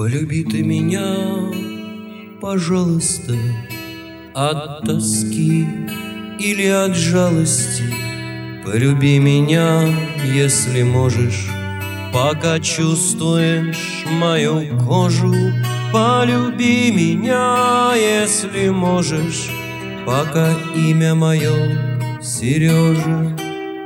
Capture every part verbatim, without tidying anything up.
Полюби ты меня, пожалуйста, от тоски или от жалости. Полюби меня, если можешь, пока чувствуешь мою кожу. Полюби меня, если можешь, пока имя мое Сережа.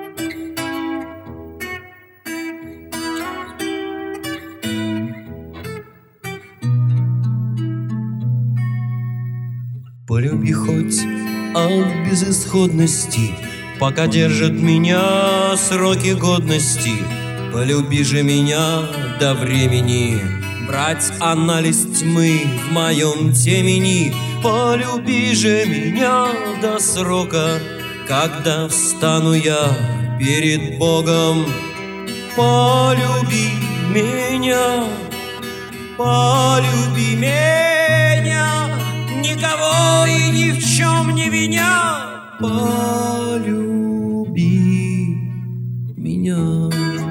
Полюби хоть от безысходности, пока держат меня сроки годности. Полюби же меня до времени, брать анализ тьмы в моем темени. Полюби же меня до срока, когда встану я перед Богом. Полюби меня, полюби меня, никого и ни в чем не виня. Полюби меня.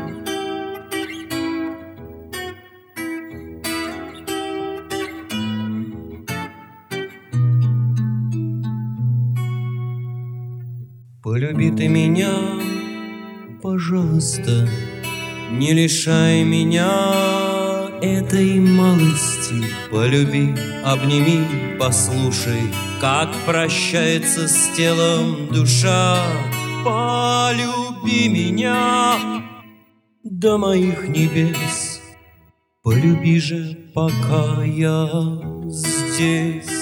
Полюби ты меня, пожалуйста, не лишай меня этой малости. Полюби, обними, послушай, как прощается с телом душа. Полюби меня до моих небес, полюби же, пока я здесь.